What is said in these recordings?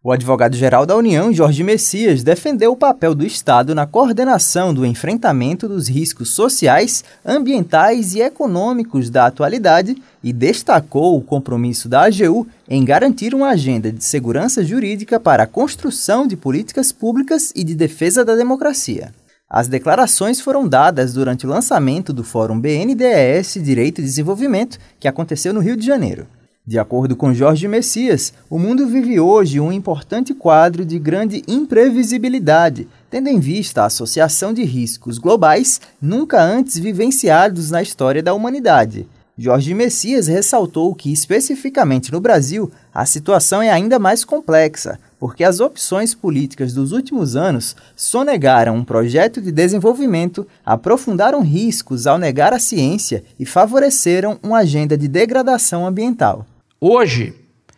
O advogado-geral da União, Jorge Messias, defendeu o papel do Estado na coordenação do enfrentamento dos riscos sociais, ambientais e econômicos da atualidade e destacou o compromisso da AGU em garantir uma agenda de segurança jurídica para a construção de políticas públicas e de defesa da democracia. As declarações foram dadas durante o lançamento do Fórum BNDES Direito e Desenvolvimento, que aconteceu no Rio de Janeiro. De acordo com Jorge Messias, o mundo vive hoje um importante quadro de grande imprevisibilidade, tendo em vista a associação de riscos globais nunca antes vivenciados na história da humanidade. Jorge Messias ressaltou que, especificamente no Brasil, a situação é ainda mais complexa, porque as opções políticas dos últimos anos sonegaram um projeto de desenvolvimento, aprofundaram riscos ao negar a ciência e favoreceram uma agenda de degradação ambiental. Hoje,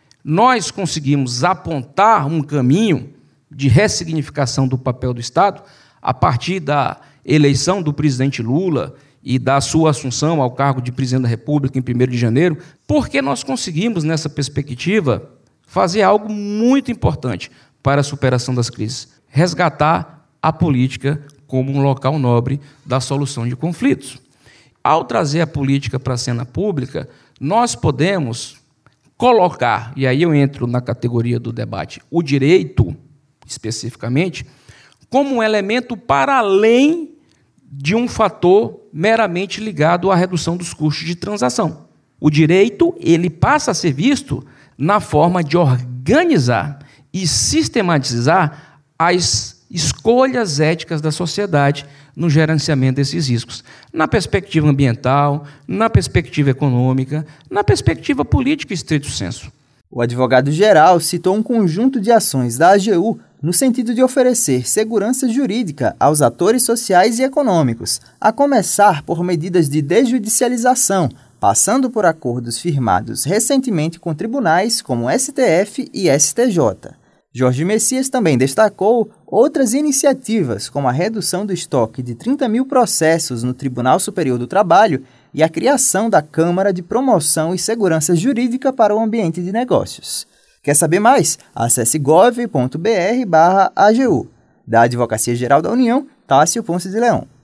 nós conseguimos apontar um caminho de ressignificação do papel do Estado a partir da eleição do presidente Lula e da sua assunção ao cargo de presidente da República em 1º de janeiro, porque nós conseguimos, nessa perspectiva, fazer algo muito importante para a superação das crises: resgatar a política como um local nobre da solução de conflitos. Ao trazer a política para a cena pública, nós podemos colocar, e aí eu entro na categoria do debate, o direito, especificamente, como um elemento para além de um fator meramente ligado à redução dos custos de transação. O direito, ele passa a ser visto na forma de organizar e sistematizar as escolhas éticas da sociedade no gerenciamento desses riscos, na perspectiva ambiental, na perspectiva econômica, na perspectiva política estrito sensu. O advogado-geral citou um conjunto de ações da AGU no sentido de oferecer segurança jurídica aos atores sociais e econômicos, a começar por medidas de desjudicialização, passando por acordos firmados recentemente com tribunais como STF e STJ. Jorge Messias também destacou outras iniciativas, como a redução do estoque de 30 mil processos no Tribunal Superior do Trabalho e a criação da Câmara de Promoção e Segurança Jurídica para o Ambiente de Negócios. Quer saber mais? Acesse gov.br/AGU. Da Advocacia Geral da União, Tássio Ponce de Leão.